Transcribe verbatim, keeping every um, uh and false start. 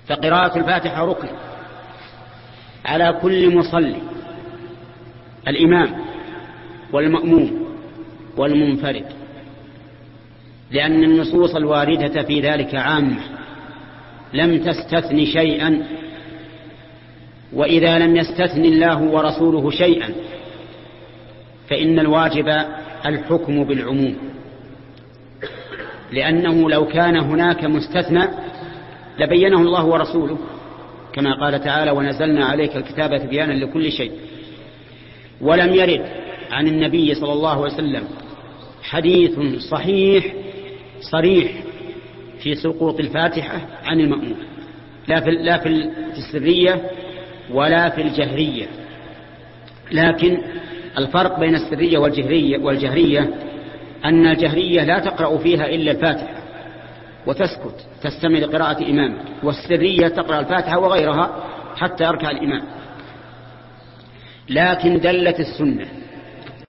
فقراءة الفاتحة ركن على كل مصلي، الإمام والمأموم والمنفرد، لأن النصوص الواردة في ذلك عامة لم تستثن شيئا، وإذا لم يستثن الله ورسوله شيئا فإن الواجب الحكم بالعموم، لأنه لو كان هناك مستثنى لبينه الله ورسوله، كما قال تعالى: ونزلنا عليك الكتاب تبيانا لكل شيء. ولم يرد عن النبي صلى الله عليه وسلم حديث صحيح صريح في سقوط الفاتحة عن المأموم، لا في لا في السرية ولا في الجهرية. لكن الفرق بين السرية والجهرية والجهرية أن الجهرية لا تقرأ فيها إلا الفاتحة وتسكت تستمع لقراءة إمامك، والسرية تقرأ الفاتحة وغيرها حتى يركع الإمام. لكن دلت السنة